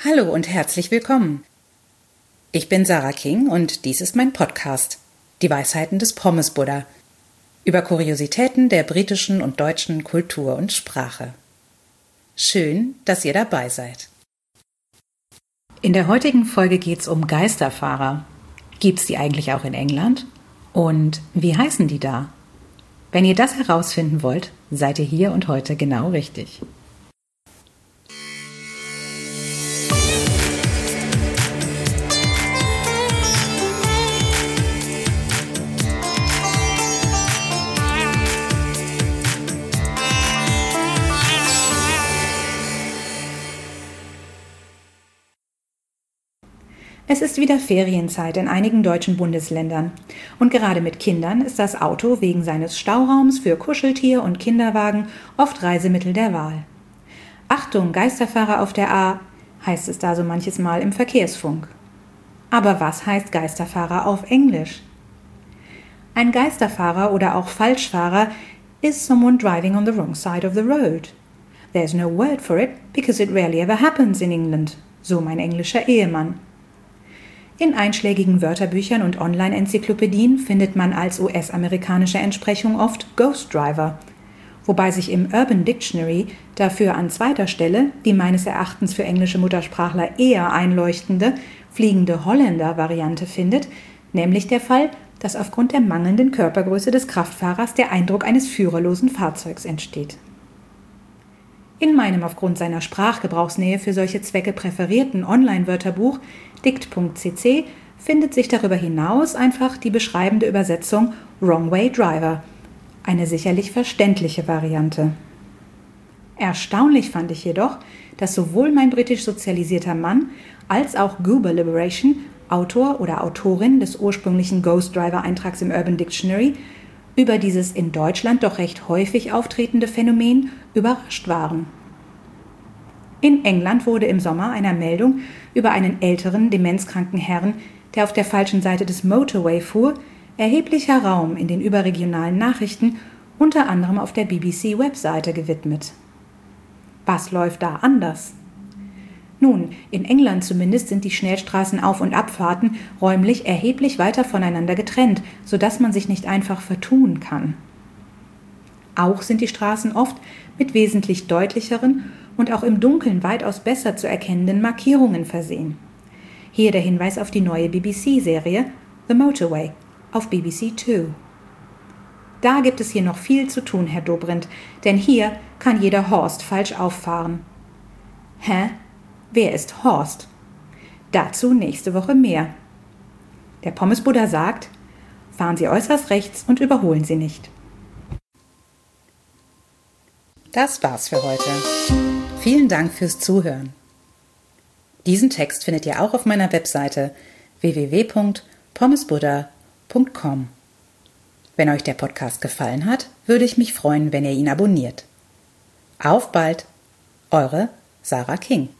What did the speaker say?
Hallo und herzlich willkommen. Ich bin Sarah King und dies ist mein Podcast, die Weisheiten des Pommes-Buddha, über Kuriositäten der britischen und deutschen Kultur und Sprache. Schön, dass ihr dabei seid. In der heutigen Folge geht's um Geisterfahrer. Gibt's die eigentlich auch in England? Und wie heißen die da? Wenn ihr das herausfinden wollt, seid ihr hier und heute genau richtig. Es ist wieder Ferienzeit in einigen deutschen Bundesländern. Und gerade mit Kindern ist das Auto wegen seines Stauraums für Kuscheltier und Kinderwagen oft Reisemittel der Wahl. Achtung, Geisterfahrer auf der A, heißt es da so manches Mal im Verkehrsfunk. Aber was heißt Geisterfahrer auf Englisch? Ein Geisterfahrer oder auch Falschfahrer is someone driving on the wrong side of the road. There's no word for it because it rarely ever happens in England, so mein englischer Ehemann. In einschlägigen Wörterbüchern und Online-Enzyklopädien findet man als US-amerikanische Entsprechung oft Ghost Driver, wobei sich im Urban Dictionary dafür an zweiter Stelle die meines Erachtens für englische Muttersprachler eher einleuchtende fliegende Holländer-Variante findet, nämlich der Fall, dass aufgrund der mangelnden Körpergröße des Kraftfahrers der Eindruck eines führerlosen Fahrzeugs entsteht. In meinem aufgrund seiner Sprachgebrauchsnähe für solche Zwecke präferierten Online-Wörterbuch dict.cc findet sich darüber hinaus einfach die beschreibende Übersetzung Wrong Way Driver, eine sicherlich verständliche Variante. Erstaunlich fand ich jedoch, dass sowohl mein britisch sozialisierter Mann als auch Goober Liberation, Autor oder Autorin des ursprünglichen Ghost Driver Eintrags im Urban Dictionary, über dieses in Deutschland doch recht häufig auftretende Phänomen überrascht waren. In England wurde im Sommer einer Meldung über einen älteren, demenzkranken Herrn, der auf der falschen Seite des Motorway fuhr, erheblicher Raum in den überregionalen Nachrichten, unter anderem auf der BBC-Webseite gewidmet. Was läuft da anders? Nun, in England zumindest sind die Schnellstraßenauf- und Abfahrten räumlich erheblich weiter voneinander getrennt, sodass man sich nicht einfach vertun kann. Auch sind die Straßen oft mit wesentlich deutlicheren und auch im Dunkeln weitaus besser zu erkennenden Markierungen versehen. Hier der Hinweis auf die neue BBC-Serie The Motorway auf BBC Two. Da gibt es hier noch viel zu tun, Herr Dobrindt, denn hier kann jeder Horst falsch auffahren. Hä? Wer ist Horst? Dazu nächste Woche mehr. Der Pommes-Buddha sagt, fahren Sie äußerst rechts und überholen Sie nicht. Das war's für heute. Vielen Dank fürs Zuhören. Diesen Text findet ihr auch auf meiner Webseite www.pommesbuddha.com. Wenn euch der Podcast gefallen hat, würde ich mich freuen, wenn ihr ihn abonniert. Auf bald, eure Sarah King.